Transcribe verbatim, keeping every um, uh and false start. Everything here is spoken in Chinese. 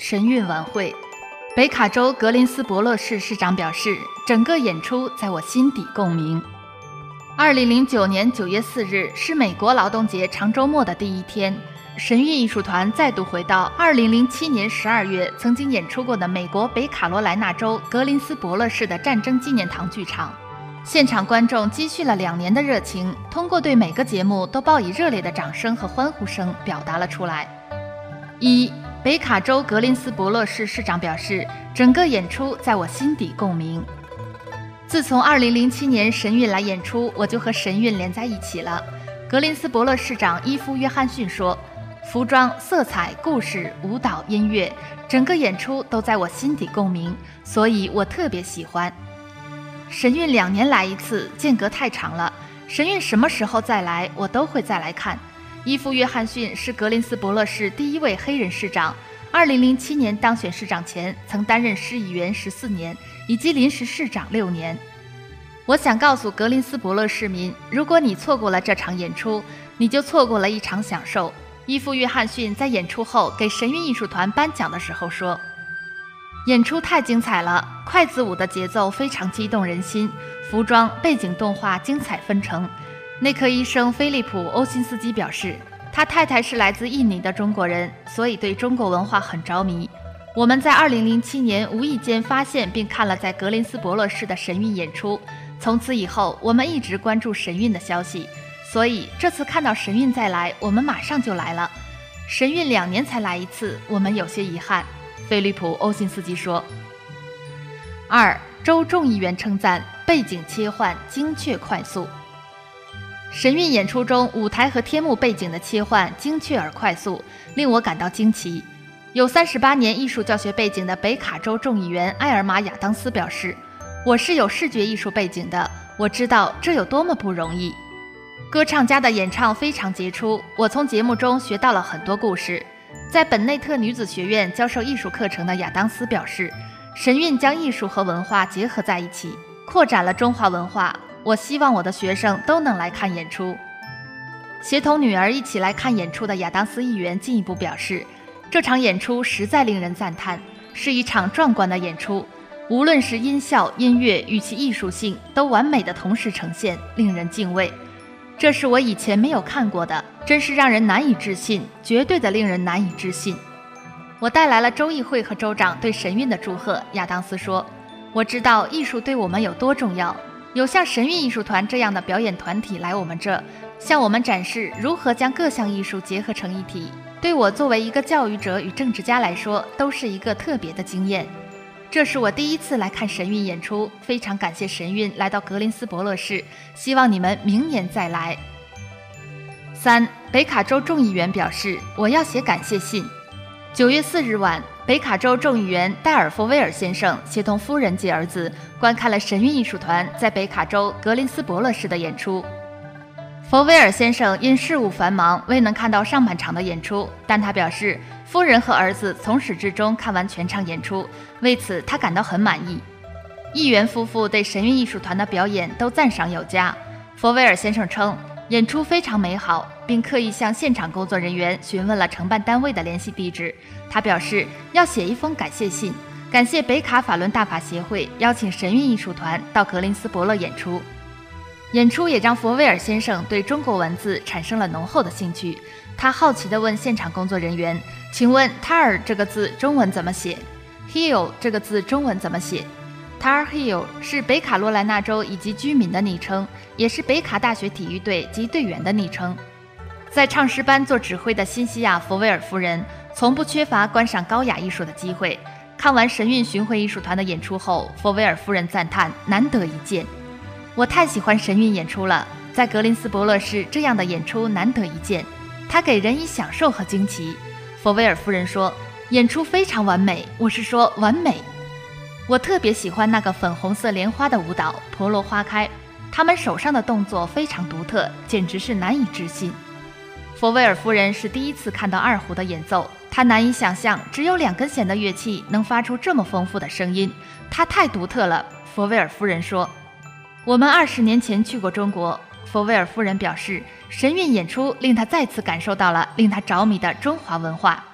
神韵晚会。北卡州格林斯伯勒市市长表示，整个演出在我心底共鸣。二零零九年九月四日是美国劳动节长周末的第一天，神韵艺术团再度回到二零零七年十二月曾经演出过的美国北卡罗来纳州格林斯伯勒市的战争纪念堂剧场。现场观众积蓄了两年的热情，通过对每个节目都报以热烈的掌声和欢呼声表达了出来。一北卡州格林斯伯勒市市长表示，整个演出在我心底共鸣。自从二零零七年神韵来演出，我就和神韵连在一起了。格林斯伯勒市长伊夫·约翰逊说，服装、色彩、故事、舞蹈、音乐，整个演出都在我心底共鸣，所以我特别喜欢。神韵两年来一次，间隔太长了，神韵什么时候再来，我都会再来看。伊夫·约翰逊是格林斯伯勒市第一位黑人市长，二零零七年当选市长前曾担任市议员十四年，以及临时市长六年。我想告诉格林斯伯勒市民，如果你错过了这场演出，你就错过了一场享受。伊夫·约翰逊在演出后给神韵艺术团颁奖的时候说，演出太精彩了，筷子舞的节奏非常激动人心，服装、背景动画精彩纷呈。内科医生菲利普·欧辛斯基表示，他太太是来自印尼的中国人，所以对中国文化很着迷。我们在二零零七年无意间发现并看了在格林斯伯勒市的神韵演出，从此以后我们一直关注神韵的消息，所以这次看到神韵再来，我们马上就来了。神韵两年才来一次，我们有些遗憾，菲利普·欧辛斯基说。二州众议员称赞背景切换精确快速。神韵演出中舞台和天幕背景的切换精确而快速，令我感到惊奇。有三十八年艺术教学背景的北卡州众议员埃尔玛·亚当斯表示，我是有视觉艺术背景的，我知道这有多么不容易。歌唱家的演唱非常杰出，我从节目中学到了很多故事。在本内特女子学院教授艺术课程的亚当斯表示，神韵将艺术和文化结合在一起，扩展了中华文化。我希望我的学生都能来看演出。协同女儿一起来看演出的亚当斯议员进一步表示，这场演出实在令人赞叹，是一场壮观的演出，无论是音效、音乐与其艺术性都完美的同时呈现，令人敬畏。这是我以前没有看过的，真是让人难以置信，绝对的令人难以置信。我带来了州议会和州长对神韵的祝贺，亚当斯说，我知道艺术对我们有多重要，有像神韵艺术团这样的表演团体来我们这，向我们展示如何将各项艺术结合成一体，对我作为一个教育者与政治家来说，都是一个特别的经验。这是我第一次来看神韵演出，非常感谢神韵来到格林斯伯勒市，希望你们明年再来。三北卡州众议员表示，我要写感谢信。九月四日晚，北卡州众议员戴尔·佛威尔先生协同夫人及儿子观看了神韵艺术团在北卡州格林斯伯勒市的演出。佛威尔先生因事务繁忙未能看到上半场的演出，但他表示夫人和儿子从始至终看完全场演出，为此他感到很满意。议员夫妇对神韵艺术团的表演都赞赏有加。佛威尔先生称，演出非常美好，并刻意向现场工作人员询问了承办单位的联系地址。他表示要写一封感谢信，感谢北卡法伦大法协会邀请神韵艺术团到格林斯伯勒演出。演出也让佛威尔先生对中国文字产生了浓厚的兴趣。他好奇地问现场工作人员，请问 Tar 这个字中文怎么写？ Hill 这个字中文怎么写？ Tar Heel 是北卡罗来纳州以及居民的昵称，也是北卡大学体育队及队员的昵称。在唱诗班做指挥的辛西亚·佛威尔夫人从不缺乏观赏高雅艺术的机会。看完神韵巡回艺术团的演出后，佛威尔夫人赞叹难得一见。我太喜欢神韵演出了，在格林斯伯勒市这样的演出难得一见，它给人以享受和惊奇。佛威尔夫人说，演出非常完美，我是说完美。我特别喜欢那个粉红色莲花的舞蹈婆罗花开，他们手上的动作非常独特，简直是难以置信。佛威尔夫人是第一次看到二胡的演奏，她难以想象只有两根弦的乐器能发出这么丰富的声音，它太独特了。佛威尔夫人说，我们二十年前去过中国。佛威尔夫人表示，神韵演出令她再次感受到了令她着迷的中华文化。